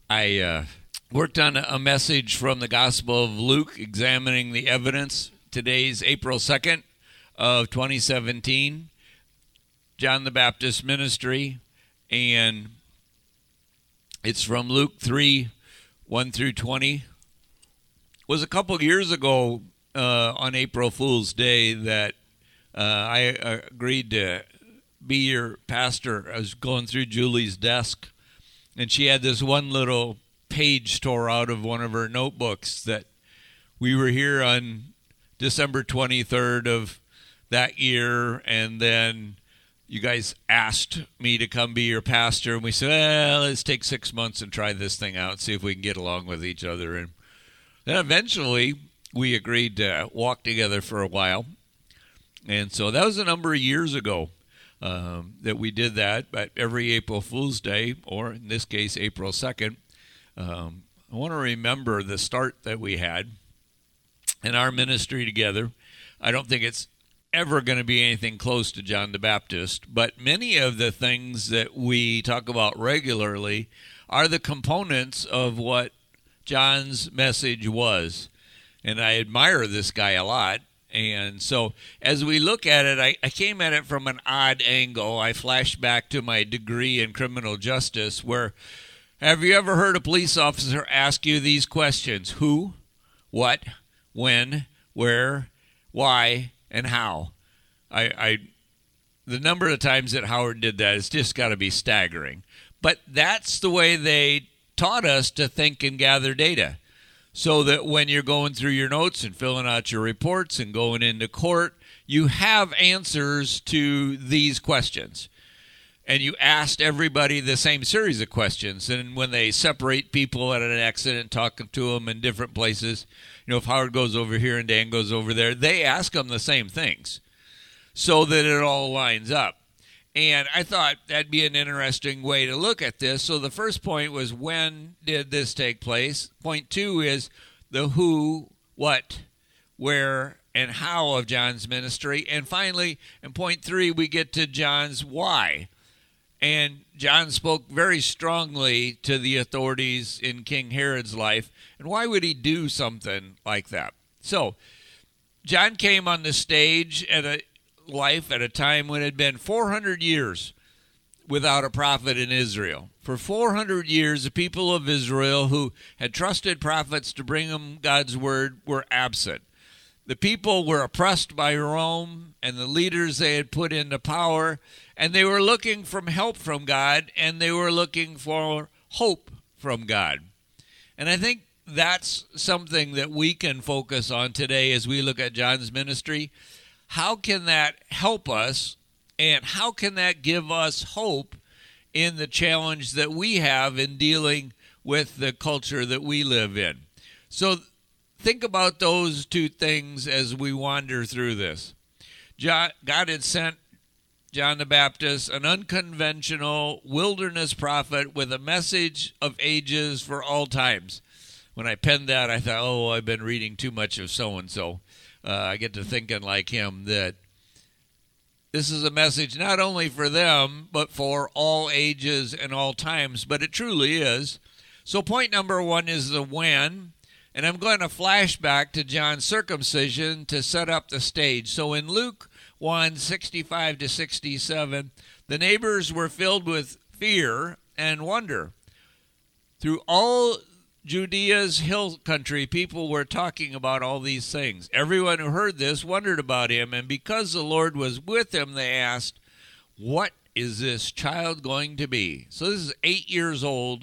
I worked on a message from the Gospel of Luke examining the evidence. Today's April 2nd of 2017, John the Baptist ministry, and it's from Luke 3, 1 through 20. It was a couple of years ago on April Fool's Day that I agreed to be your pastor. I was going through Julie's desk, and she had this one little page tore out of one of her notebooks that we were here on December 23rd of that year, and then you guys asked me to come be your pastor, and we said, well, let's take 6 months and try this thing out, see if we can get along with each other. And then eventually we agreed to walk together for a while. And so that was a number of years ago that we did that. But every April Fool's Day, or in this case, April 2nd, I want to remember the start that we had in our ministry together. I don't think it's ever going to be anything close to John the Baptist, but many of the things that we talk about regularly are the components of what John's message was. And I admire this guy a lot. And so as we look at it, I came at it from an odd angle. I flashed back to my degree in criminal justice, where have you ever heard a police officer ask you these questions? Who, what, when, where, why, and how? The number of times that Howard did that, it's just got to be staggering. But that's the way they taught us to think and gather data, so that when you're going through your notes and filling out your reports and going into court, you have answers to these questions. And you asked everybody the same series of questions. And when they separate people at an accident, talking to them in different places, if Howard goes over here and Dan goes over there, they ask them the same things so that it all lines up. And I thought that'd be an interesting way to look at this. So the first point was, when did this take place? Point 2 is the who, what, where, and how of John's ministry. And finally, in point 3, we get to John's why. And John spoke very strongly to the authorities in King Herod's life. And why would he do something like that? So John came on the stage at a time when it had been 400 years without a prophet in Israel. For 400 years, the people of Israel who had trusted prophets to bring them God's word were absent. The people were oppressed by Rome and the leaders they had put into power, and they were looking for help from God, and they were looking for hope from God. And I think that's something that we can focus on today as we look at John's ministry. How can that help us, and how can that give us hope in the challenge that we have in dealing with the culture that we live in? So think about those two things as we wander through this. God had sent John the Baptist, an unconventional wilderness prophet with a message of ages for all times. When I penned that, I thought, I've been reading too much of so-and-so. I get to thinking like him, that this is a message not only for them, but for all ages and all times. But it truly is. So point number 1 is the when. And I'm going to flash back to John's circumcision to set up the stage. So in Luke 1, 65 to 67, the neighbors were filled with fear and wonder. Through all Judea's hill country, people were talking about all these things. Everyone who heard this wondered about him, and because the Lord was with him, they asked, what is this child going to be? So this is 8 days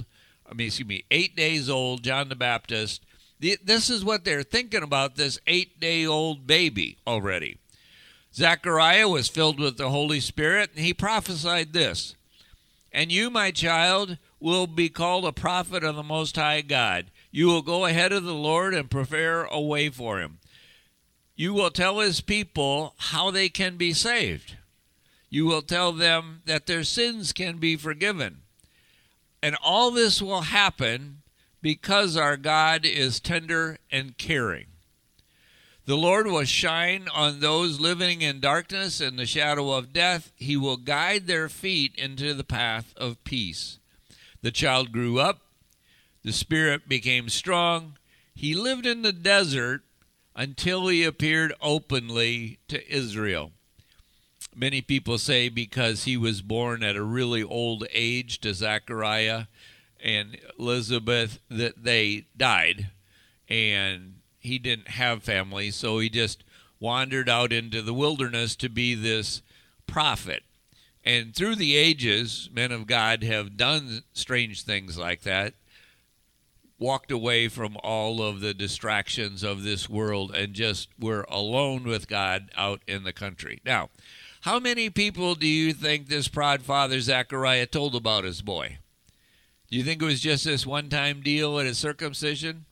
old, John the Baptist. This is what they're thinking about, this 8-day-old baby already. Zechariah was filled with the Holy Spirit, and he prophesied this, and you, my child, will be called a prophet of the Most High God. You will go ahead of the Lord and prepare a way for him. You will tell his people how they can be saved. You will tell them that their sins can be forgiven. And all this will happen because our God is tender and caring. The Lord will shine on those living in darkness and the shadow of death. He will guide their feet into the path of peace. The child grew up. The Spirit became strong. He lived in the desert until he appeared openly to Israel. Many people say because he was born at a really old age to Zechariah and Elizabeth that they died, and he didn't have family, so he just wandered out into the wilderness to be this prophet. And through the ages, men of God have done strange things like that, walked away from all of the distractions of this world and just were alone with God out in the country. Now, how many people do you think this proud father Zechariah told about his boy? Do you think it was just this one-time deal at his circumcision?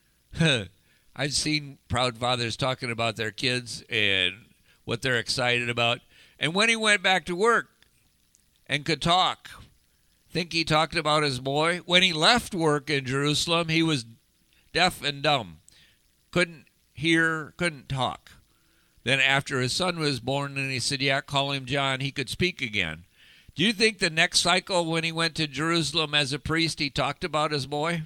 I've seen proud fathers talking about their kids and what they're excited about. And when he went back to work and could talk, think he talked about his boy? When he left work in Jerusalem, he was deaf and dumb. Couldn't hear, couldn't talk. Then after his son was born and he said, yeah, call him John, he could speak again. Do you think the next cycle when he went to Jerusalem as a priest, he talked about his boy?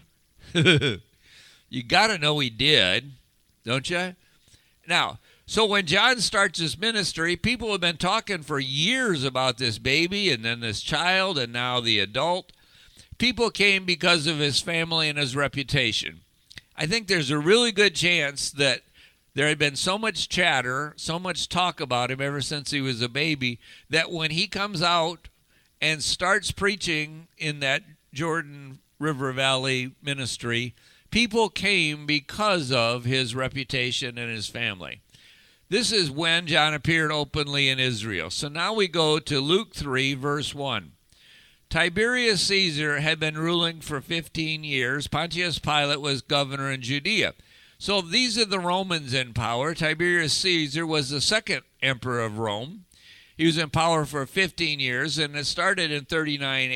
You got to know he did, don't you? Now, so when John starts his ministry, people have been talking for years about this baby and then this child and now the adult. People came because of his family and his reputation. I think there's a really good chance that there had been so much chatter, so much talk about him ever since he was a baby, that when he comes out and starts preaching in that Jordan River Valley ministry, people came because of his reputation and his family. This is when John appeared openly in Israel. So now we go to Luke 3, verse 1. Tiberius Caesar had been ruling for 15 years. Pontius Pilate was governor in Judea. So these are the Romans in power. Tiberius Caesar was the second emperor of Rome. He was in power for 15 years, and it started in 29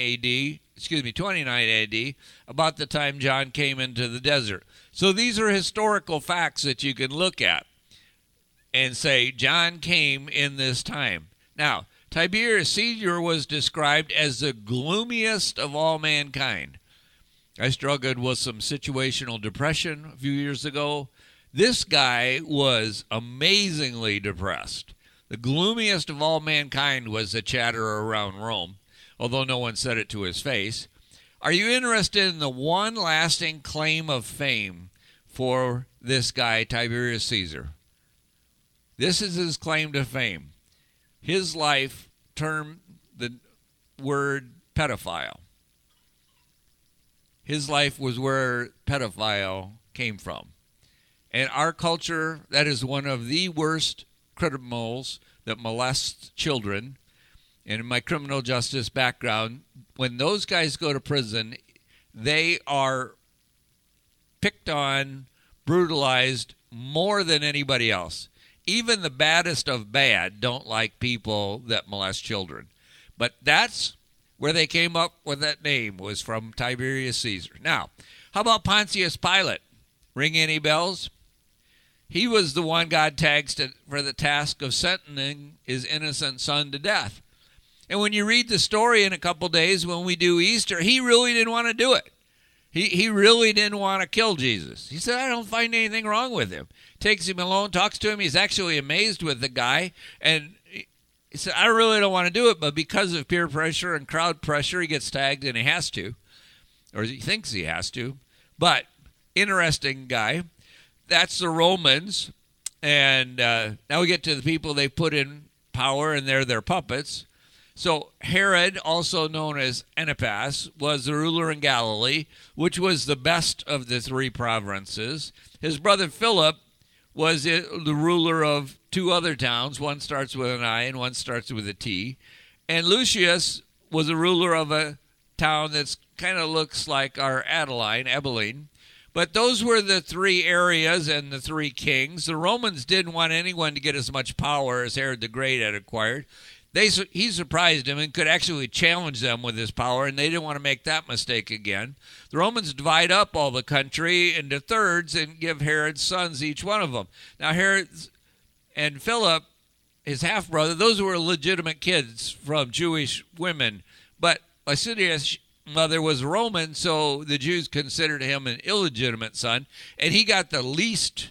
AD, about the time John came into the desert. So these are historical facts that you can look at and say, John came in this time. Now, Tiberius Caesar was described as the gloomiest of all mankind. I struggled with some situational depression a few years ago. This guy was amazingly depressed. The gloomiest of all mankind was the chatter around Rome, although no one said it to his face. Are you interested in the one lasting claim of fame for this guy, Tiberius Caesar? This is his claim to fame. His life termed the word pedophile. His life was where pedophile came from. In our culture, that is one of the worst criminals that molests children. And in my criminal justice background, when those guys go to prison, they are picked on, brutalized more than anybody else. Even the baddest of bad don't like people that molest children. But that's where they came up with that name, was from Tiberius Caesar. Now, how about Pontius Pilate? Ring any bells? He was the one God tagged for the task of sentencing his innocent son to death. And when you read the story in a couple days when we do Easter, he really didn't want to do it. He really didn't want to kill Jesus. He said, I don't find anything wrong with him. Takes him alone, talks to him. He's actually amazed with the guy. And he said, I really don't want to do it, but because of peer pressure and crowd pressure, he gets tagged and he has to. Or he thinks he has to. But interesting guy. That's the Romans. And now we get to the people they put in power, and they're their puppets. So Herod, also known as Antipas, was the ruler in Galilee, which was the best of the three provinces. His brother Philip was the ruler of two other towns. One starts with an I and one starts with a T. And Lucius was a ruler of a town that kind of looks like our Abilene. But those were the three areas and the three kings. The Romans didn't want anyone to get as much power as Herod the Great had acquired. He surprised him and could actually challenge them with his power, and they didn't want to make that mistake again. The Romans divide up all the country into thirds and give Herod's sons each one of them. Now, Herod and Philip, his half-brother, those were legitimate kids from Jewish women. But Lysidas mother was Roman, so the Jews considered him an illegitimate son, and he got the least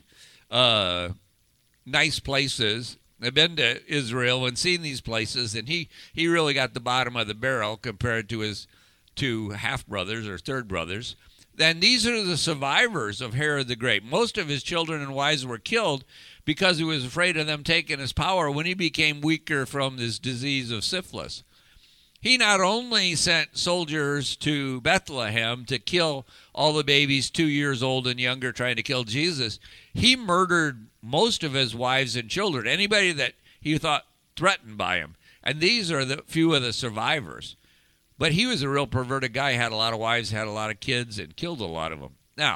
nice places. I've been to Israel and seen these places, and he really got the bottom of the barrel compared to his two half-brothers or third brothers. Then these are the survivors of Herod the Great. Most of his children and wives were killed because he was afraid of them taking his power when he became weaker from this disease of syphilis. He not only sent soldiers to Bethlehem to kill all the babies 2 years old and younger trying to kill Jesus, he murdered most of his wives and children, anybody that he thought threatened by him. And these are the few of the survivors. But he was a real perverted guy, had a lot of wives, had a lot of kids, and killed a lot of them. Now,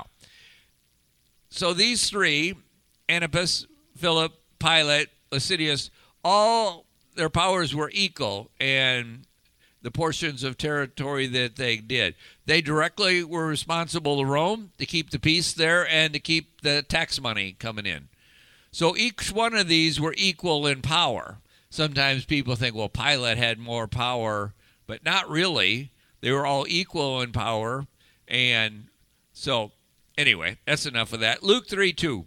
so these three, Antipas, Philip, Pilate, Lysidius, all their powers were equal, and the portions of territory that they did. They directly were responsible to Rome to keep the peace there and to keep the tax money coming in. So each one of these were equal in power. Sometimes people think, well, Pilate had more power, but not really. They were all equal in power. And so, anyway, that's enough of that. Luke 3:2.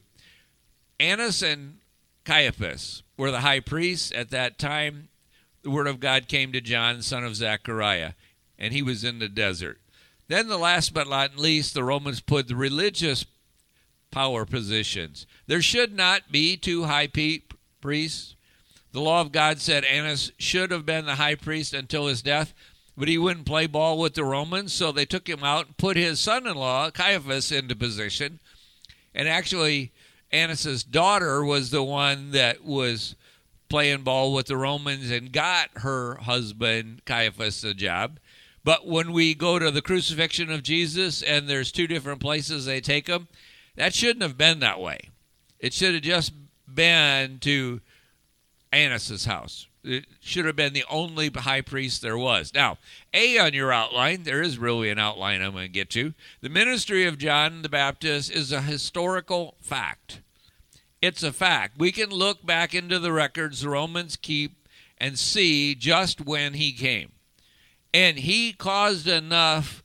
Annas and Caiaphas were the high priests at that time. The word of God came to John, son of Zechariah, and he was in the desert. Then the last but not least, the Romans put the religious power positions. There should not be two high priests. The law of God said Annas should have been the high priest until his death, but he wouldn't play ball with the Romans, so they took him out and put his son-in-law, Caiaphas, into position. And actually, Annas' daughter was the one that was playing ball with the Romans and got her husband, Caiaphas, the job. But when we go to the crucifixion of Jesus and there's two different places they take him, that shouldn't have been that way. It should have just been to Annas' house. It should have been the only high priest there was. Now, A on your outline, there is really an outline I'm going to get to. The ministry of John the Baptist is a historical fact. It's a fact. We can look back into the records the Romans keep and see just when he came. And he caused enough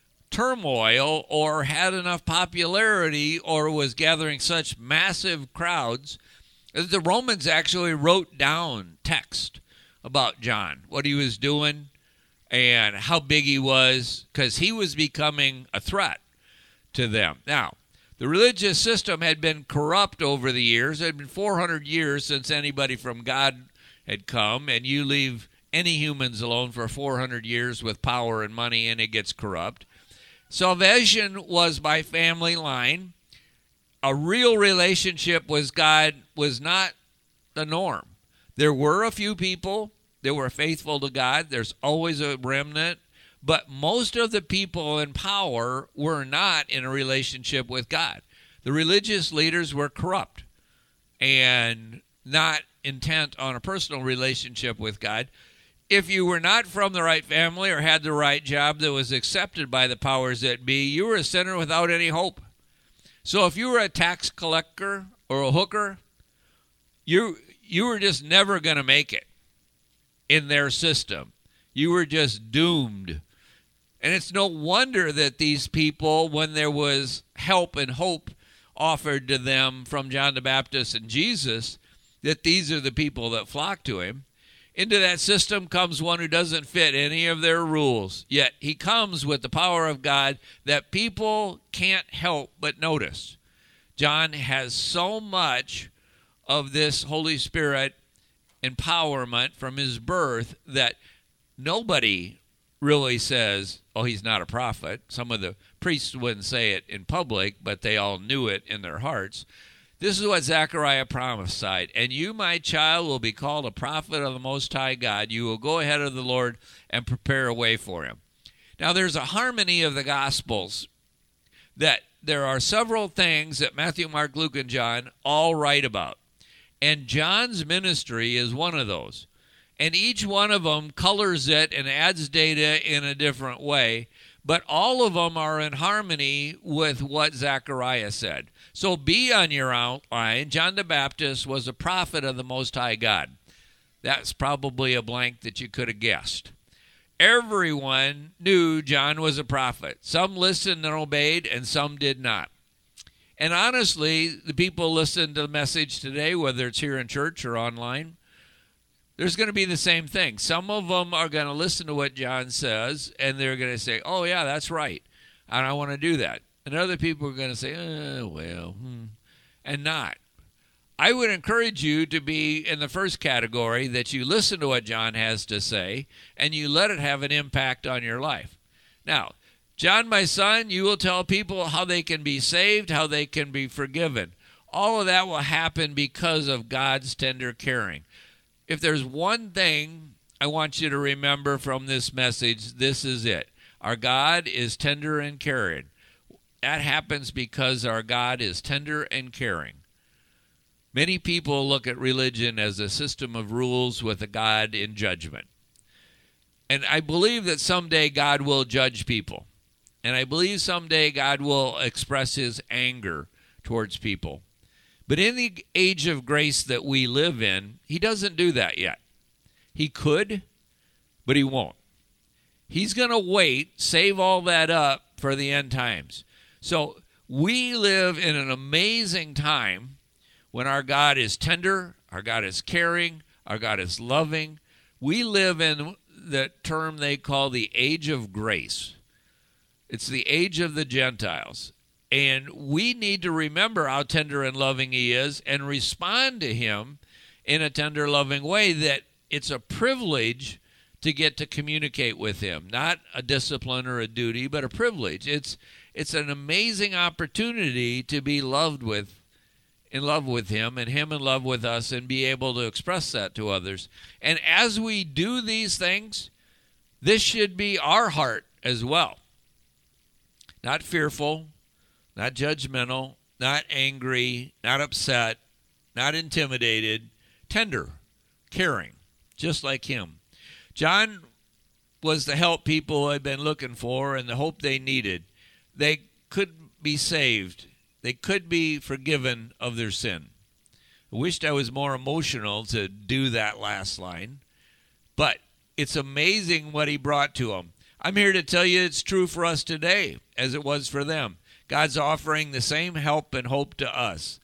turmoil or had enough popularity or was gathering such massive crowds that the Romans actually wrote down text about John, what he was doing and how big he was, because he was becoming a threat to them. Now, the religious system had been corrupt over the years. It had been 400 years since anybody from God had come, and you leave any humans alone for 400 years with power and money, and it gets corrupt. Salvation was by family line. A real relationship with God was not the norm. There were a few people that were faithful to God. There's always a remnant. But most of the people in power were not in a relationship with God. The religious leaders were corrupt and not intent on a personal relationship with God. If you were not from the right family or had the right job that was accepted by the powers that be, you were a sinner without any hope. So if you were a tax collector or a hooker, you were just never going to make it in their system. You were just doomed. And it's no wonder that these people, when there was help and hope offered to them from John the Baptist and Jesus, that these are the people that flock to him. Into that system comes one who doesn't fit any of their rules, yet he comes with the power of God that people can't help but notice. John has so much of this Holy Spirit empowerment from his birth that nobody really says, oh, he's not a prophet. Some of the priests wouldn't say it in public, but they all knew it in their hearts. This is what Zechariah prophesied. And you, my child, will be called a prophet of the Most High God. You will go ahead of the Lord and prepare a way for him. Now, there's a harmony of the Gospels that there are several things that Matthew, Mark, Luke, and John all write about. And John's ministry is one of those. And each one of them colors it and adds data in a different way. But all of them are in harmony with what Zechariah said. So B on your outline, John the Baptist was a prophet of the Most High God. That's probably a blank that you could have guessed. everyone knew John was a prophet. Some listened and obeyed, and some did not. And honestly, the people listen to the message today, whether it's here in church or online, there's going to be the same thing. Some of them are going to listen to what John says, and they're going to say, oh, yeah, that's right, and I want to do that. And other people are going to say, and not. I would encourage you to be in the first category, that you listen to what John has to say, and you let it have an impact on your life. Now, John, my son, you will tell people how they can be saved, how they can be forgiven. All of that will happen because of God's tender caring. If there's one thing I want you to remember from this message, this is it. Our God is tender and caring. That happens because our God is tender and caring. Many people look at religion as a system of rules with a God in judgment. And I believe that someday God will judge people. And I believe someday God will express his anger towards people. But in the age of grace that we live in, he doesn't do that yet. He could, but he won't. He's going to wait, save all that up for the end times. So we live in an amazing time when our God is tender, our God is caring, our God is loving. We live in the term they call the age of grace. It's the age of the Gentiles. And we need to remember how tender and loving he is and respond to him in a tender, loving way, that it's a privilege to get to communicate with him. Not a discipline or a duty, but a privilege. It's an amazing opportunity to be in love with him and him in love with us, and be able to express that to others. And as we do these things, this should be our heart as well. Not fearful, not judgmental, not angry, not upset, not intimidated, tender, caring, just like him. John was the help people had been looking for and the hope they needed. They could be saved. They could be forgiven of their sin. I wished I was more emotional to do that last line, but it's amazing what he brought to them. I'm here to tell you it's true for us today as it was for them. God's offering the same help and hope to us.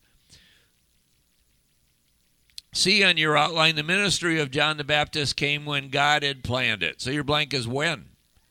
See on your outline, the ministry of John the Baptist came when God had planned it. So your blank is when.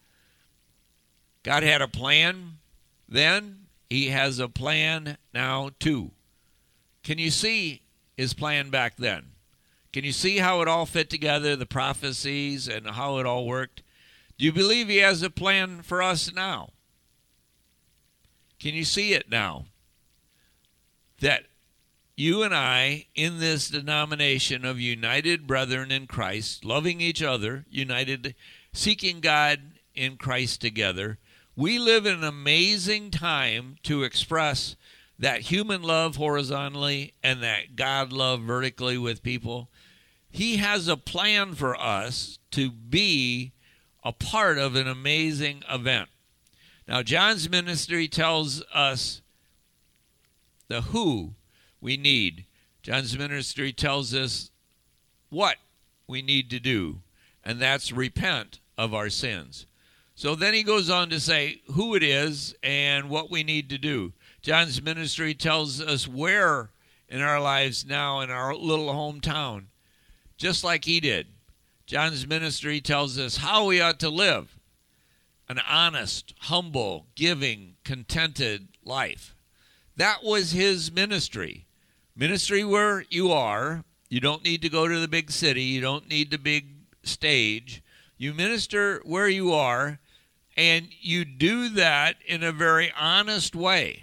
God had a plan then. He has a plan now too. Can you see his plan back then? Can you see how it all fit together, the prophecies and how it all worked? Do you believe he has a plan for us now? Can you see it now? That you and I, in this denomination of united brethren in Christ, loving each other, united, seeking God in Christ together, we live in an amazing time to express that human love horizontally and that God love vertically with people. He has a plan for us to be a part of an amazing event. Now, John's ministry tells us the who we need. John's ministry tells us what we need to do, and that's repent of our sins. So then he goes on to say who it is and what we need to do. John's ministry tells us where in our lives now in our little hometown, just like he did. John's ministry tells us how we ought to live an honest, humble, giving, contented life. That was his ministry. Ministry where you are. You don't need to go to the big city. You don't need the big stage. You minister where you are, and you do that in a very honest way.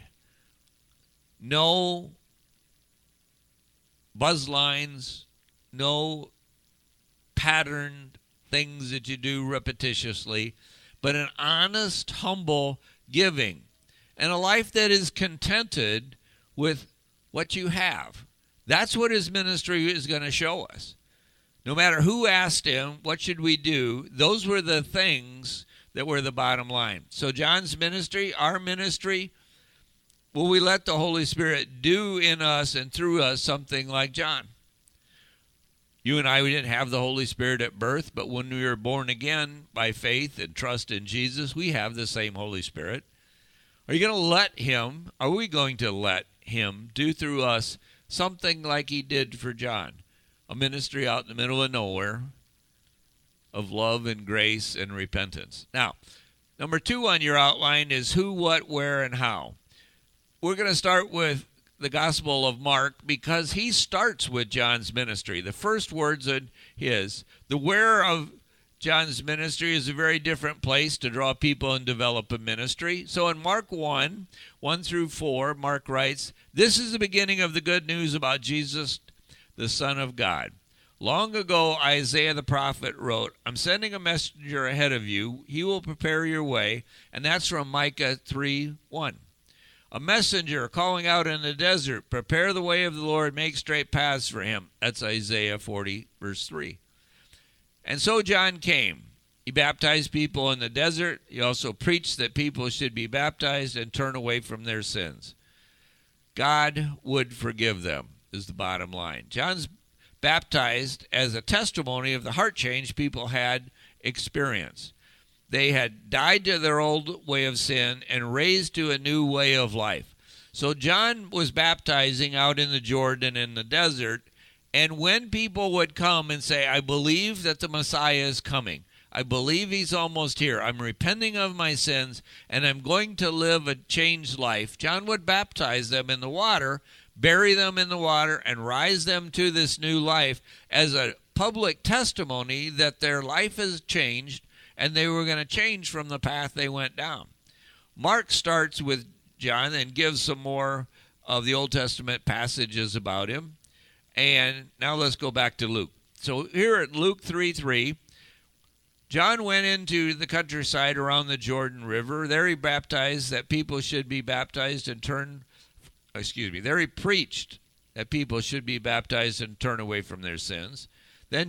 No buzz lines, no patterned things that you do repetitiously, but an honest, humble giving, and a life that is contented with what you have. That's what his ministry is going to show us. No matter who asked him, what should we do? Those were the things that were the bottom line. So John's ministry, our ministry, will we let the Holy Spirit do in us and through us something like John? You and I, we didn't have the Holy Spirit at birth, but when we were born again by faith and trust in Jesus, we have the same Holy Spirit. Are we going to let him do through us something like he did for John? A ministry out in the middle of nowhere of love and grace and repentance. Now, number 2 on your outline is who, what, where, and how. We're going to start with the Gospel of Mark because he starts with John's ministry. The first words are his. The where of John's ministry is a very different place to draw people and develop a ministry. So in Mark 1 through 4, Mark writes, "This is the beginning of the good news about Jesus, the Son of God. Long ago, Isaiah the prophet wrote, 'I'm sending a messenger ahead of you. He will prepare your way.'" And that's from Micah 3:1. "A messenger calling out in the desert, 'Prepare the way of the Lord, make straight paths for him.'" That's Isaiah 40, verse 3. And so John came. He baptized people in the desert. He also preached that people should be baptized and turn away from their sins. God would forgive them, is the bottom line. John's baptized as a testimony of the heart change people had experienced. They had died to their old way of sin and raised to a new way of life. So John was baptizing out in the Jordan in the desert, and when people would come and say, "I believe that the Messiah is coming. I believe he's almost here. I'm repenting of my sins, and I'm going to live a changed life," John would baptize them in the water, bury them in the water, and rise them to this new life as a public testimony that their life has changed and they were going to change from the path they went down. Mark starts with John and gives some more of the Old Testament passages about him. And now let's go back to Luke. So here at Luke 3:3, John went into the countryside around the Jordan River. There he baptized that people should be baptized and there he preached that people should be baptized and turn away from their sins. Then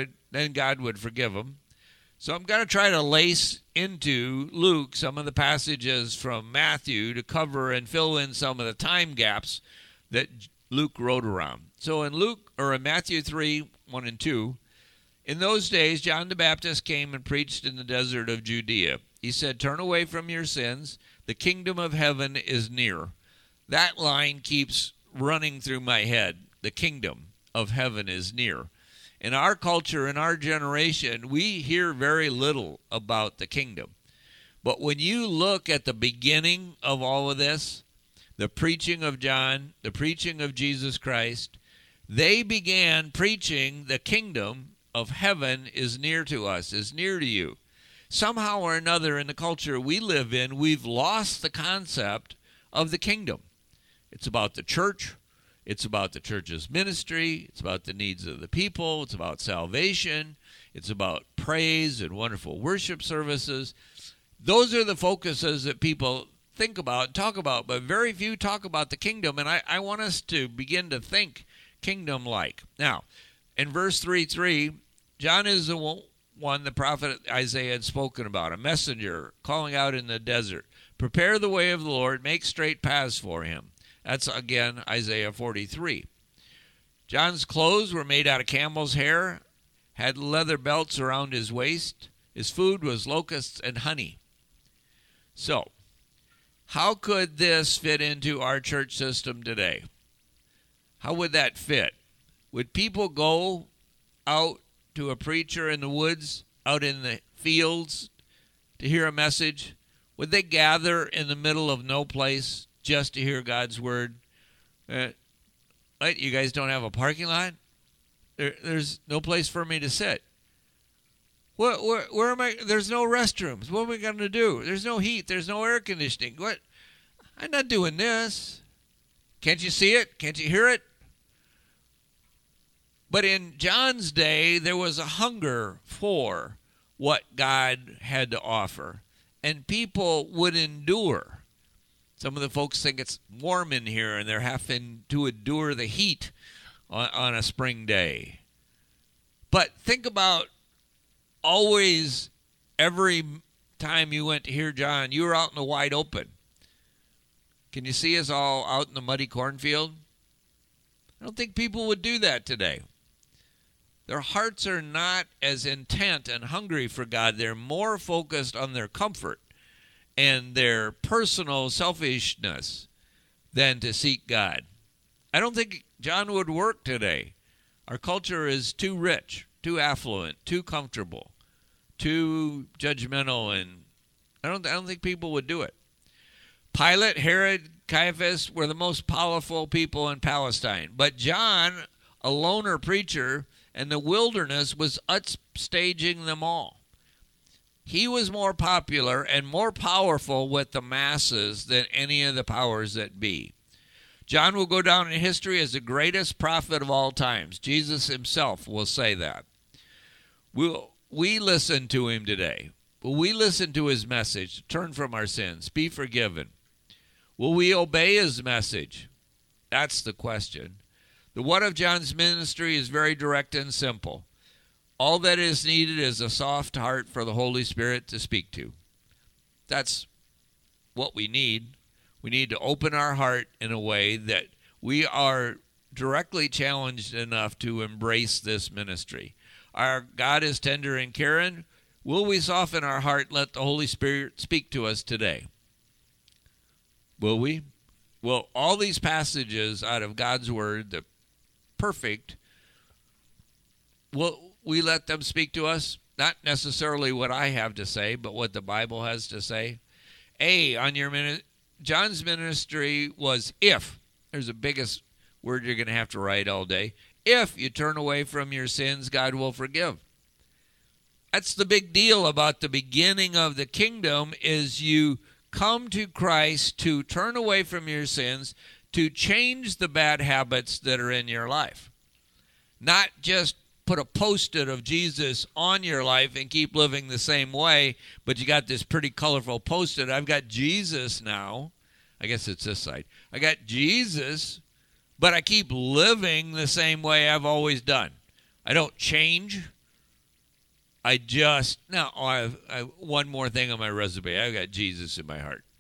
God would forgive them. So I'm going to try to lace into Luke some of the passages from Matthew to cover and fill in some of the time gaps that Luke wrote around. So in Matthew 3:1 and 2, "In those days John the Baptist came and preached in the desert of Judea. He said, 'Turn away from your sins. The kingdom of heaven is near.'" That line keeps running through my head. The kingdom of heaven is near. In our culture, in our generation, we hear very little about the kingdom. But when you look at the beginning of all of this, the preaching of John, the preaching of Jesus Christ, they began preaching the kingdom of heaven is near to us, is near to you. Somehow or another in the culture we live in, we've lost the concept of the kingdom. It's about the church. It's about the church's ministry. It's about the needs of the people. It's about salvation. It's about praise and wonderful worship services. Those are the focuses that people think about and talk about, but very few talk about the kingdom, and I want us to begin to think kingdom-like. Now, in verse 3:3, John is the one the prophet Isaiah had spoken about, a messenger calling out in the desert, "Prepare the way of the Lord, make straight paths for him." That's, again, Isaiah 43. John's clothes were made out of camel's hair, had leather belts around his waist. His food was locusts and honey. So, how could this fit into our church system today? How would that fit? Would people go out to a preacher in the woods, out in the fields, to hear a message? Would they gather in the middle of no place just to hear God's word? What, you guys don't have a parking lot? There's no place for me to sit. Where am I? There's no restrooms. What am I going to do? There's no heat. There's no air conditioning. What? I'm not doing this. Can't you see it? Can't you hear it? But in John's day, there was a hunger for what God had to offer, and people would endure. Some of the folks think it's warm in here, and they're having to endure the heat on a spring day. But think about always, every time you went to hear John, you were out in the wide open. Can you see us all out in the muddy cornfield? I don't think people would do that today. Their hearts are not as intent and hungry for God. They're more focused on their comfort and their personal selfishness than to seek God. I don't think John would work today. Our culture is too rich, too affluent, too comfortable, too judgmental, and I don't think people would do it. Pilate, Herod, Caiaphas were the most powerful people in Palestine. But John, a loner preacher in the wilderness, was upstaging them all. He was more popular and more powerful with the masses than any of the powers that be. John will go down in history as the greatest prophet of all times. Jesus himself will say that. Will we listen to him today? Will we listen to his message? Turn from our sins. Be forgiven. Will we obey his message? That's the question. The what of John's ministry is very direct and simple. All that is needed is a soft heart for the Holy Spirit to speak to. That's what we need. We need to open our heart in a way that we are directly challenged enough to embrace this ministry. Our God is tender and caring. Will we soften our heart and let the Holy Spirit speak to us today? Will we? Will all these passages out of God's Word, the perfect, will we let them speak to us? Not necessarily what I have to say, but what the Bible has to say. On your minute, John's ministry was if. There's the biggest word you're going to have to write all day. If you turn away from your sins, God will forgive. That's the big deal about the beginning of the kingdom, is you come to Christ to turn away from your sins, to change the bad habits that are in your life. Not just put a post-it of Jesus on your life and keep living the same way, but you got this pretty colorful post-it. I've got Jesus now. I guess it's this side. I got Jesus, but I keep living the same way I've always done. I don't change. I have one more thing on my resume. I've got Jesus in my heart.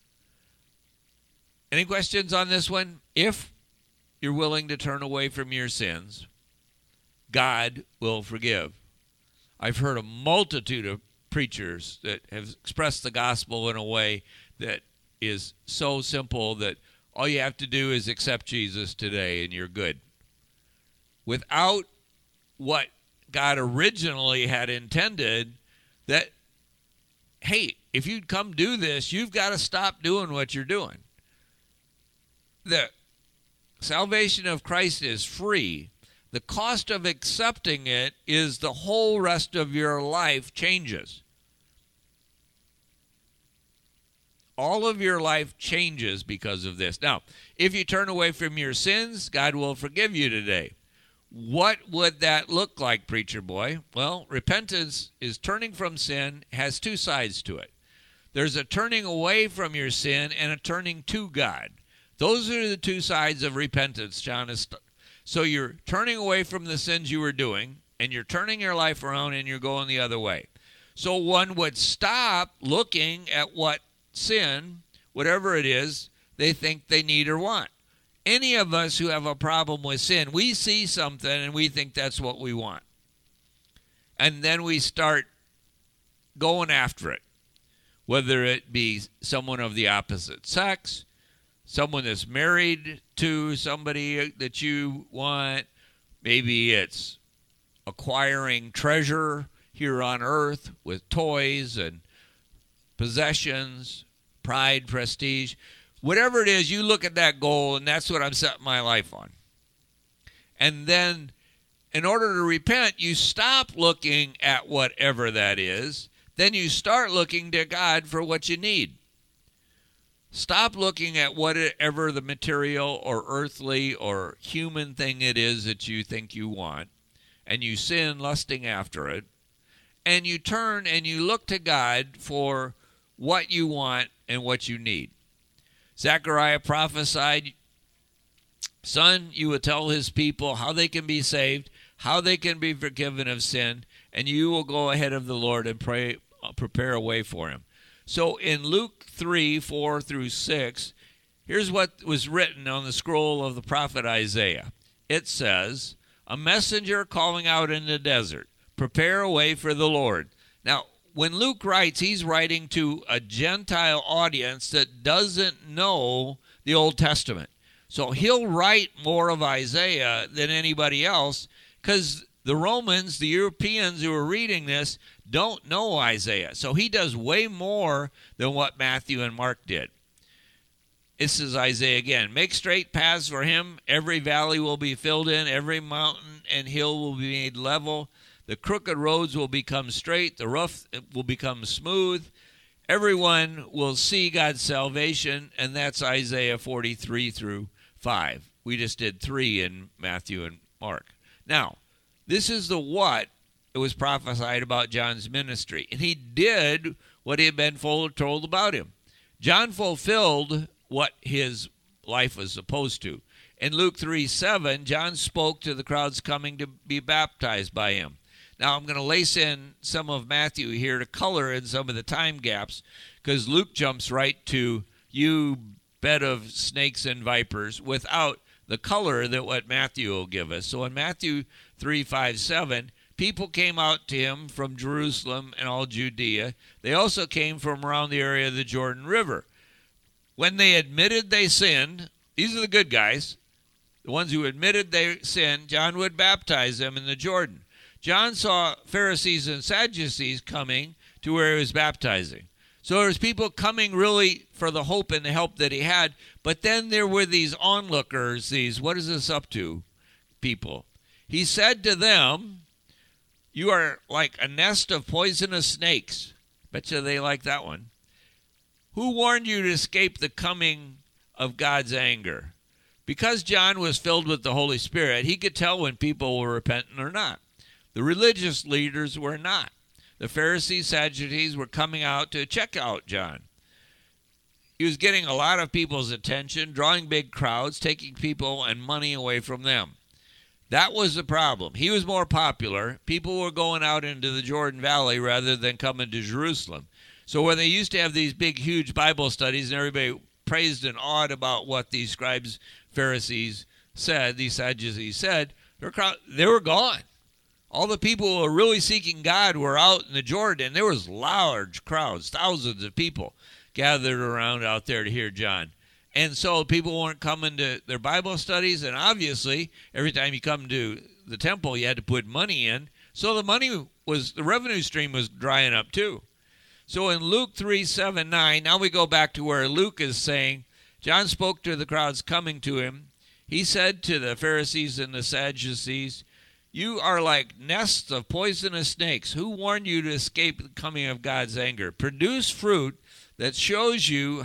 Any questions on this one? If you're willing to turn away from your sins, God will forgive. I've heard a multitude of preachers that have expressed the gospel in a way that is so simple that all you have to do is accept Jesus today and you're good. Without what God originally had intended, that, hey, if you'd come do this, you've got to stop doing what you're doing. The salvation of Christ is free. The cost of accepting it is the whole rest of your life changes. All of your life changes because of this. Now, if you turn away from your sins, God will forgive you today. What would that look like, preacher boy? Well, repentance is turning from sin, has two sides to it. There's a turning away from your sin and a turning to God. Those are the two sides of repentance, John. So you're turning away from the sins you were doing, and you're turning your life around, and you're going the other way. So one would stop looking at what sin, whatever it is, they think they need or want. Any of us who have a problem with sin, we see something and we think that's what we want. And then we start going after it, whether it be someone of the opposite sex, someone that's married to somebody that you want. Maybe it's acquiring treasure here on earth with toys and possessions, pride, prestige. Whatever it is, you look at that goal, and that's what I'm setting my life on. And then, in order to repent, you stop looking at whatever that is. Then you start looking to God for what you need. Stop looking at whatever the material or earthly or human thing it is that you think you want, and you sin lusting after it, and you turn and you look to God for what you want and what you need. Zechariah prophesied, son, you will tell his people how they can be saved, how they can be forgiven of sin, and you will go ahead of the Lord and prepare a way for him. So in Luke 3, 4 through 6, here's what was written on the scroll of the prophet Isaiah. It says, a messenger calling out in the desert, prepare a way for the Lord. Now, when Luke writes, he's writing to a Gentile audience that doesn't know the Old Testament. So he'll write more of Isaiah than anybody else because the Romans, the Europeans who are reading this, don't know Isaiah. So he does way more than what Matthew and Mark did. This is Isaiah again. Make straight paths for him. Every valley will be filled in. Every mountain and hill will be made level. The crooked roads will become straight. The rough will become smooth. Everyone will see God's salvation. And that's Isaiah 43 through 5. We just did 3 in Matthew and Mark. Now, this is the what it was prophesied about John's ministry. And he did what he had been told about him. John fulfilled what his life was supposed to. In Luke 3:7, John spoke to the crowds coming to be baptized by him. Now, I'm going to lace in some of Matthew here to color in some of the time gaps, because Luke jumps right to you bed of snakes and vipers without the color that what Matthew will give us. So in Matthew 3:5-7, people came out to him from Jerusalem and all Judea. They also came from around the area of the Jordan River. When they admitted they sinned, these are the good guys, the ones who admitted they sinned, John would baptize them in the Jordan. John saw Pharisees and Sadducees coming to where he was baptizing. So there was people coming really for the hope and the help that he had, but then there were these onlookers, these, what is this up to, people. He said to them, you are like a nest of poisonous snakes. Bet you they like that one. Who warned you to escape the coming of God's anger? Because John was filled with the Holy Spirit, he could tell when people were repentant or not. The religious leaders were not. The Pharisees, Sadducees were coming out to check out John. He was getting a lot of people's attention, drawing big crowds, taking people and money away from them. That was the problem. He was more popular. People were going out into the Jordan Valley rather than coming to Jerusalem. So where they used to have these big, huge Bible studies and everybody praised and awed about what these scribes, Pharisees said, these Sadducees said, they were gone. All the people who were really seeking God were out in the Jordan. There was large crowds, thousands of people gathered around out there to hear John. And so people weren't coming to their Bible studies, and obviously every time you come to the temple you had to put money in. So the revenue stream was drying up too. So in Luke 3:7-9, now we go back to where Luke is saying, John spoke to the crowds coming to him. He said to the Pharisees and the Sadducees, you are like nests of poisonous snakes. Who warned you to escape the coming of God's anger? Produce fruit that shows you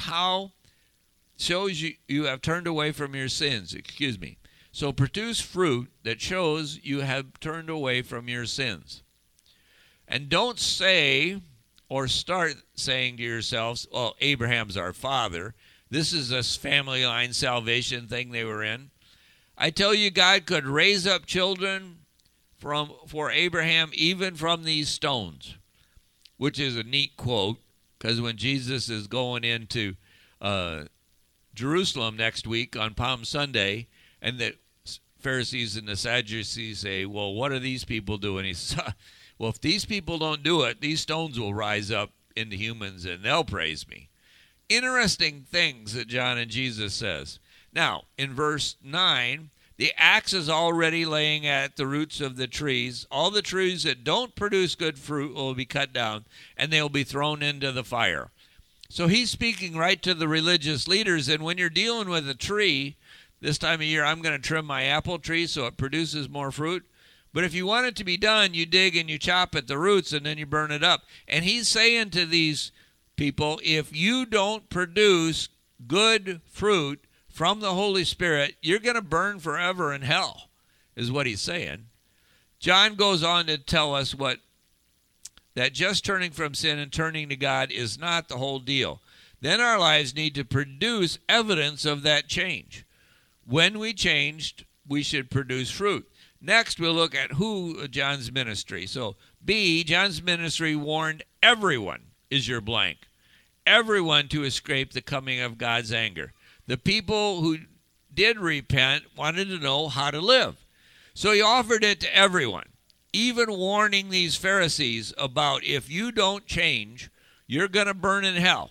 you have turned away from your sins. So produce fruit that shows you have turned away from your sins. And don't say or start saying to yourselves, well, Abraham's our father. This is this family line salvation thing they were in. I tell you, God could raise up children for Abraham even from these stones, which is a neat quote, because when Jesus is going into Jerusalem next week on Palm Sunday, and the Pharisees and the Sadducees say, well, what are these people doing? He says, well, if these people don't do it, these stones will rise up into humans and they'll praise me. Interesting things that John and Jesus says. Now, in verse 9, the axe is already laying at the roots of the trees. All the trees that don't produce good fruit will be cut down, and they will be thrown into the fire. So he's speaking right to the religious leaders, and when you're dealing with a tree, this time of year I'm going to trim my apple tree so it produces more fruit. But if you want it to be done, you dig and you chop at the roots, and then you burn it up. And he's saying to these people, if you don't produce good fruit from the Holy Spirit, you're going to burn forever in hell, is what he's saying. John goes on to tell us that just turning from sin and turning to God is not the whole deal. Then our lives need to produce evidence of that change. When we changed, we should produce fruit. Next, we'll look at John's ministry. So, B, John's ministry warned everyone, is your blank. Everyone to escape the coming of God's anger. The people who did repent wanted to know how to live. So he offered it to everyone, even warning these Pharisees about if you don't change, you're going to burn in hell.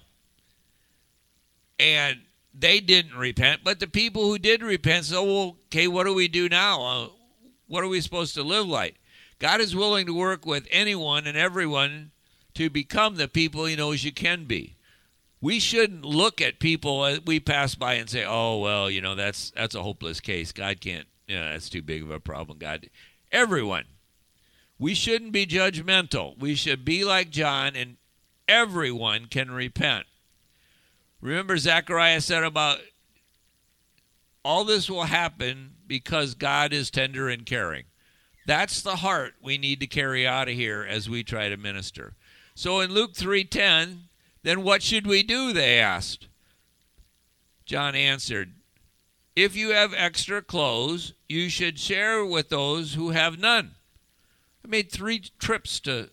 And they didn't repent, but the people who did repent said, well, okay, what do we do now? What are we supposed to live like? God is willing to work with anyone and everyone to become the people he knows you can be. We shouldn't look at people as we pass by and say, oh, well, that's a hopeless case. God can't, that's too big of a problem. God, everyone. We shouldn't be judgmental. We should be like John, and everyone can repent. Remember Zechariah said about all this will happen because God is tender and caring. That's the heart we need to carry out of here as we try to minister. So in Luke 3:10, then what should we do, they asked. John answered, if you have extra clothes, you should share with those who have none. I made 3 trips to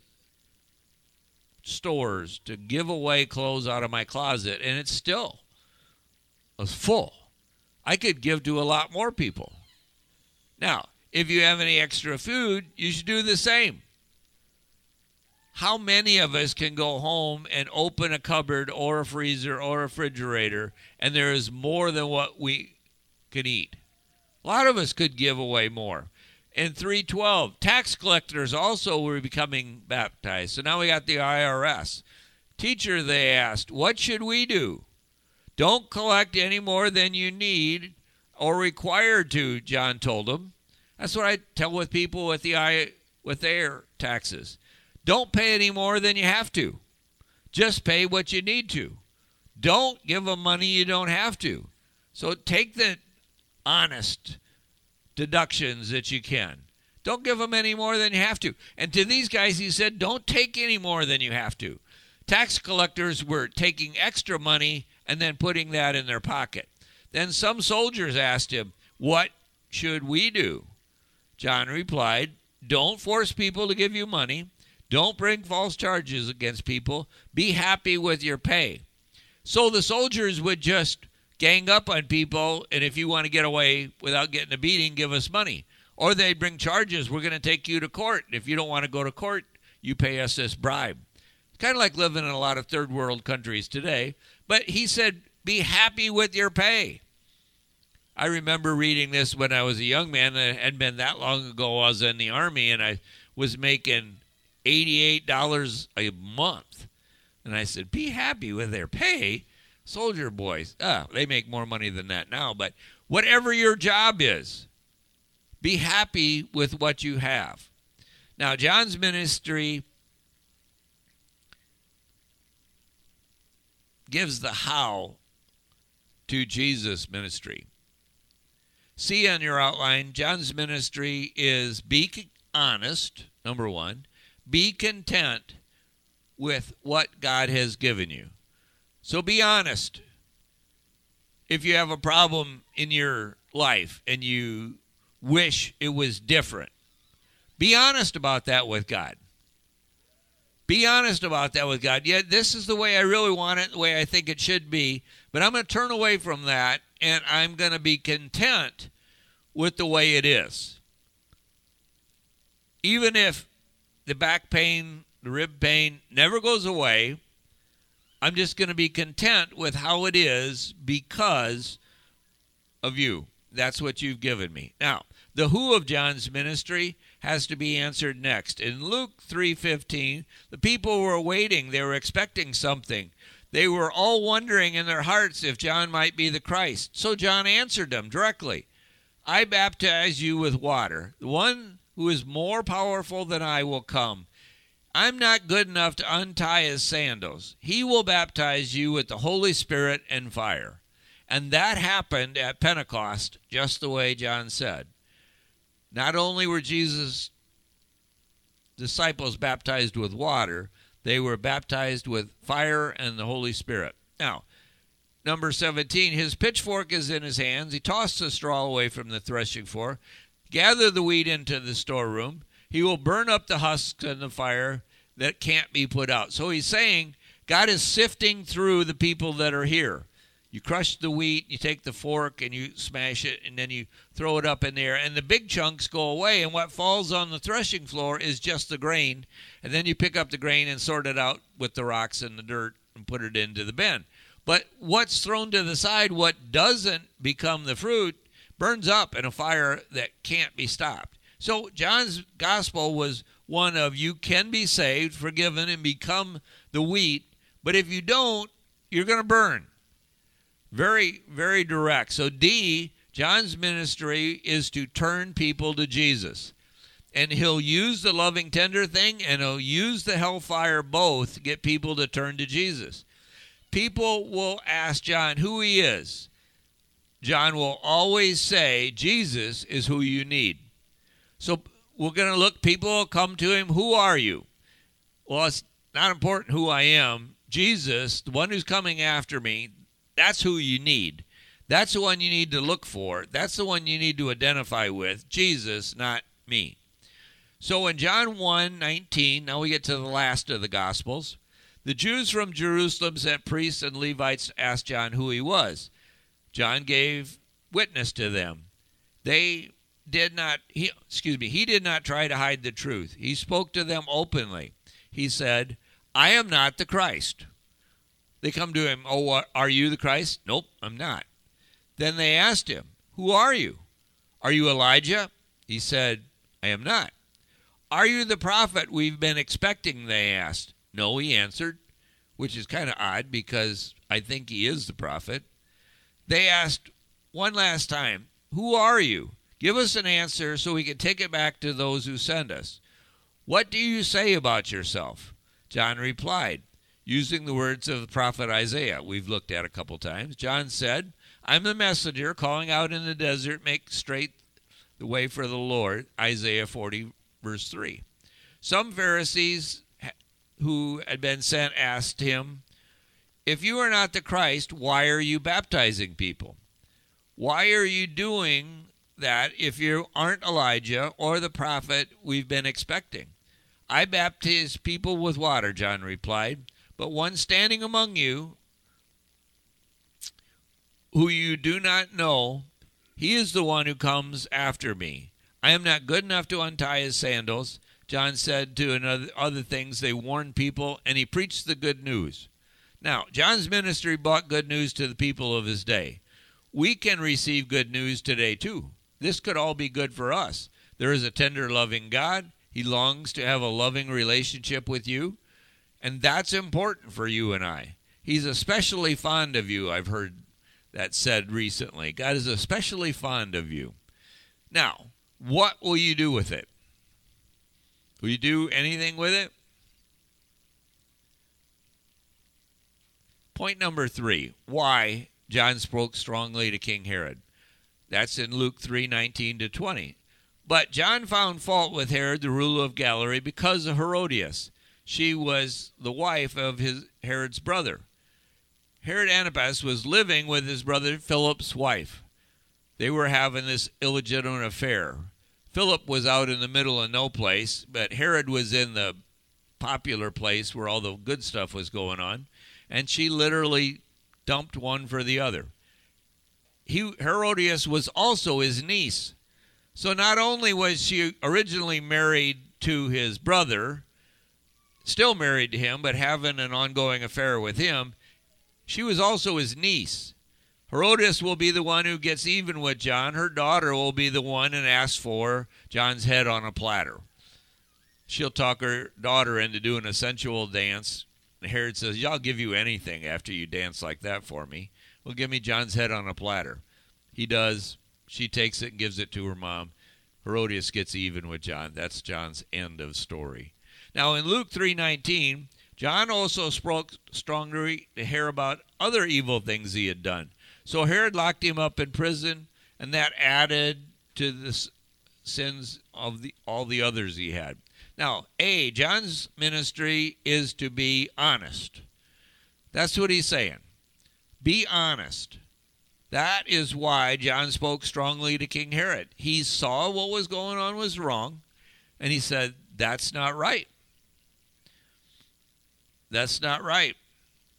stores to give away clothes out of my closet, and it still was full. I could give to a lot more people. Now, if you have any extra food, you should do the same. How many of us can go home and open a cupboard or a freezer or a refrigerator and there is more than what we can eat? A lot of us could give away more. In 3:12, tax collectors also were becoming baptized. So now we got the IRS. Teacher, they asked, what should we do? Don't collect any more than you need or required to, John told them. That's what I tell with people with their taxes. Don't pay any more than you have to. Just pay what you need to. Don't give them money you don't have to. So take the honest deductions that you can. Don't give them any more than you have to. And to these guys, he said, don't take any more than you have to. Tax collectors were taking extra money and then putting that in their pocket. Then some soldiers asked him, what should we do? John replied, don't force people to give you money. Don't bring false charges against people. Be happy with your pay. So the soldiers would just gang up on people, and if you want to get away without getting a beating, give us money. Or they'd bring charges. We're going to take you to court. If you don't want to go to court, you pay us this bribe. It's kind of like living in a lot of third world countries today. But he said, be happy with your pay. I remember reading this when I was a young man. It hadn't been that long ago. I was in the Army, and I was making $88 a month. And I said, be happy with their pay? Soldier boys, they make more money than that now. But whatever your job is, be happy with what you have. Now, John's ministry gives the how to Jesus' ministry. See on your outline, John's ministry is be honest, number one. Be content with what God has given you. So be honest. If you have a problem in your life and you wish it was different, be honest about that with God. Be honest about that with God. Yeah, this is the way I really want it, the way I think it should be, but I'm going to turn away from that, and I'm going to be content with the way it is. Even if the back pain, the rib pain never goes away, I'm just going to be content with how it is because of you. That's what you've given me. Now, the who of John's ministry has to be answered next. In Luke 3:15, the people were waiting. They were expecting something. They were all wondering in their hearts if John might be the Christ. So John answered them directly. I baptize you with water. The one who is more powerful than I will come. I'm not good enough to untie his sandals. He will baptize you with the Holy Spirit and fire. And that happened at Pentecost, just the way John said. Not only were Jesus' disciples baptized with water, they were baptized with fire and the Holy Spirit. Now, number 17, his pitchfork is in his hands. He tossed the straw away from the threshing floor, gathered the wheat into the storeroom. He will burn up the husks in the fire that can't be put out. So he's saying God is sifting through the people that are here. You crush the wheat, you take the fork and you smash it, and then you throw it up in there, and the big chunks go away, and what falls on the threshing floor is just the grain, and then you pick up the grain and sort it out with the rocks and the dirt and put it into the bin. But what's thrown to the side, what doesn't become the fruit, burns up in a fire that can't be stopped. So John's gospel was one of, you can be saved, forgiven, and become the wheat, but if you don't, you're going to burn. Very, very direct. So D, John's ministry is to turn people to Jesus. And he'll use the loving, tender thing, and he'll use the hellfire both to get people to turn to Jesus. People will ask John who he is. John will always say, Jesus is who you need. So we're going to look, people will come to him, who are you? Well, it's not important who I am. Jesus, the one who's coming after me, that's who you need. That's the one you need to look for. That's the one you need to identify with. Jesus, not me. So in John 1:19, now we get to the last of the Gospels. The Jews from Jerusalem sent priests and Levites to ask John who he was. John gave witness to them. He did not try to hide the truth. He spoke to them openly. He said, I am not the Christ. They come to him, oh, are you the Christ? Nope, I'm not. Then they asked him, who are you? Are you Elijah? He said, I am not. Are you the prophet we've been expecting, they asked. No, he answered, which is kind of odd because I think he is the prophet. They asked one last time, who are you? Give us an answer so we can take it back to those who send us. What do you say about yourself? John replied, using the words of the prophet Isaiah we've looked at a couple times. John said, I'm the messenger calling out in the desert, make straight the way for the Lord, Isaiah 40, verse 3. Some Pharisees who had been sent asked him, if you are not the Christ, why are you baptizing people? Why are you doing that if you aren't Elijah or the prophet we've been expecting? I baptize people with water, John replied. But one standing among you, who you do not know, he is the one who comes after me. I am not good enough to untie his sandals. John said to other things, they warned people, and he preached the good news. Now, John's ministry brought good news to the people of his day. We can receive good news today, too. This could all be good for us. There is a tender, loving God. He longs to have a loving relationship with you. And that's important for you and I. He's especially fond of you, I've heard that said recently. God is especially fond of you. Now, what will you do with it? Will you do anything with it? Point number 3, why John spoke strongly to King Herod. That's in Luke 3:19-20. But John found fault with Herod, the ruler of Galilee, because of Herodias. She was the wife of Herod's brother. Herod Antipas was living with his brother Philip's wife. They were having this illegitimate affair. Philip was out in the middle of no place, but Herod was in the popular place where all the good stuff was going on, and she literally dumped one for the other. Herodias was also his niece. So not only was she originally married to his brother, still married to him, but having an ongoing affair with him, she was also his niece. Herodias will be the one who gets even with John. Her daughter will be the one and asks for John's head on a platter. She'll talk her daughter into doing a sensual dance. Herod says, yeah, I'll give you anything after you dance like that for me. Well, give me John's head on a platter. He does. She takes it and gives it to her mom. Herodias gets even with John. That's John's end of story. Now, in Luke 3:19, John also spoke strongly to Herod about other evil things he had done. So Herod locked him up in prison, and that added to the sins of all the others he had. Now, John's ministry is to be honest. That's what he's saying. Be honest. That is why John spoke strongly to King Herod. He saw what was going on was wrong, and he said, that's not right. That's not right.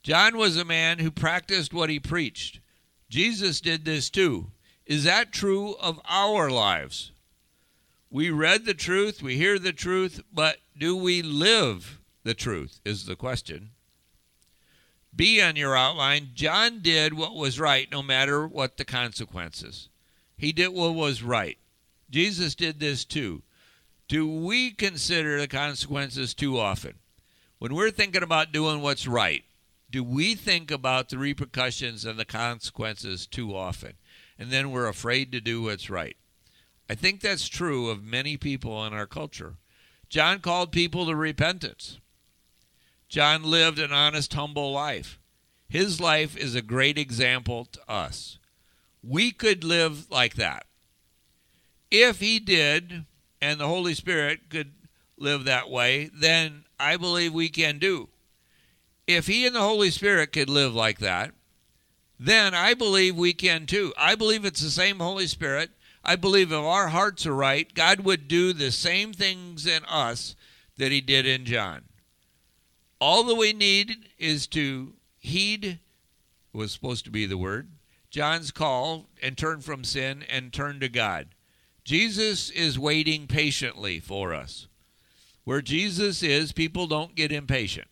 John was a man who practiced what he preached. Jesus did this too. Is that true of our lives? We read the truth, we hear the truth, but do we live the truth is the question. B on your outline, John did what was right no matter what the consequences. He did what was right. Jesus did this too. Do we consider the consequences too often? When we're thinking about doing what's right, do we think about the repercussions and the consequences too often? And then we're afraid to do what's right. I think that's true of many people in our culture. John called people to repentance. John lived an honest, humble life. His life is a great example to us. We could live like that. If he did, and the Holy Spirit could live that way, then I believe we can do. If he and the Holy Spirit could live like that, then I believe we can too. I believe it's the same Holy Spirit. I believe if our hearts are right, God would do the same things in us that he did in John. All that we need is to heed, was supposed to be the word, John's call, and turn from sin and turn to God. Jesus is waiting patiently for us. Where Jesus is, people don't get impatient.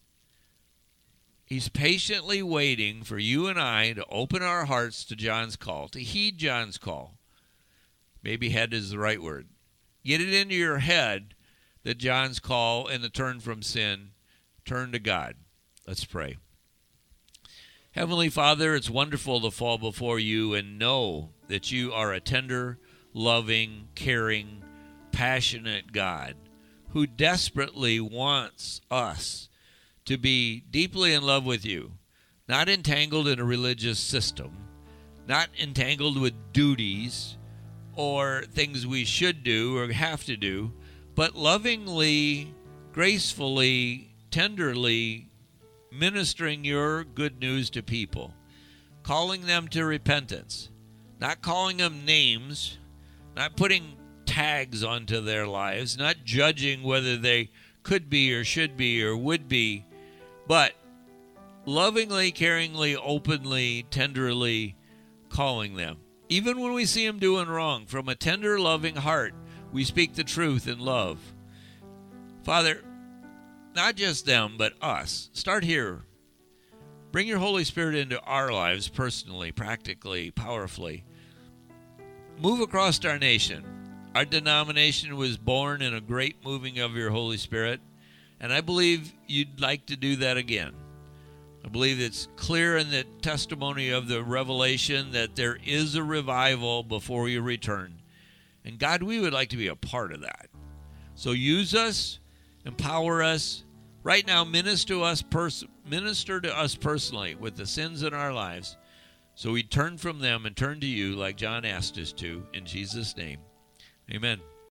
He's patiently waiting for you and I to open our hearts to John's call, to heed John's call. Maybe head is the right word. Get it into your head that John's call and the turn from sin, turn to God. Let's pray. Heavenly Father, it's wonderful to fall before you and know that you are a tender, loving, caring, passionate God who desperately wants us to be deeply in love with you, not entangled in a religious system, not entangled with duties or things we should do or have to do, but lovingly, gracefully, tenderly ministering your good news to people, calling them to repentance, not calling them names, not putting tags onto their lives, not judging whether they could be or should be or would be, but lovingly, caringly, openly, tenderly calling them. Even when we see them doing wrong, from a tender, loving heart, we speak the truth in love. Father, not just them, but us. Start here. Bring your Holy Spirit into our lives personally, practically, powerfully. Move across our nation. Our denomination was born in a great moving of your Holy Spirit, and I believe you'd like to do that again. I believe it's clear in the testimony of the revelation that there is a revival before you return. And God, we would like to be a part of that. So use us, empower us. Right now, minister to us personally with the sins in our lives, so we turn from them and turn to you like John asked us to. In Jesus' name, amen.